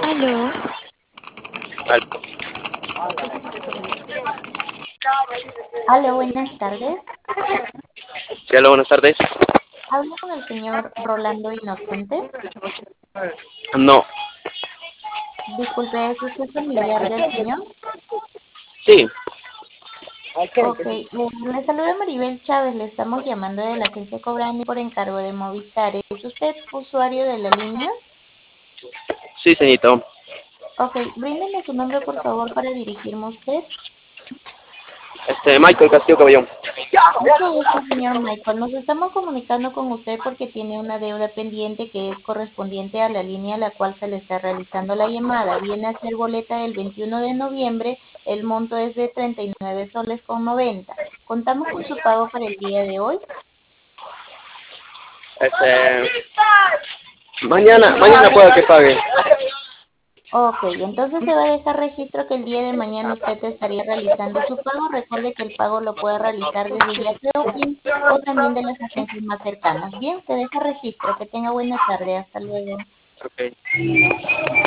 Aló, Al- Hola, buenas tardes. Sí, hola, buenas tardes. Hablo con el señor Rolando Inocente. No, Disculpe, ¿es usted familiar del señor? sí, Ok, le saluda Maribel Chávez, le estamos llamando de la agencia Cobrani por encargo de Movistar. ¿Es usted usuario de la línea? sí, señorito. Ok, bríndeme su nombre por favor para dirigirme a usted. Michael Castillo Caballón. Mucho gusto, señor Michael. Nos estamos comunicando con usted porque tiene una deuda pendiente que es correspondiente a la línea a la cual se le está realizando la llamada. Viene a ser boleta del 21 de noviembre. El monto es de 39 soles con 90. ¿Contamos con su pago para el día de hoy? Mañana pueda que pague. Ok, entonces se va a dejar registro que el día de mañana usted estaría realizando su pago. Recuerde que el pago lo puede realizar desde Yape o también de las agencias más cercanas. Bien, se deja registro. Que tenga buena tarde. Hasta luego. Ok.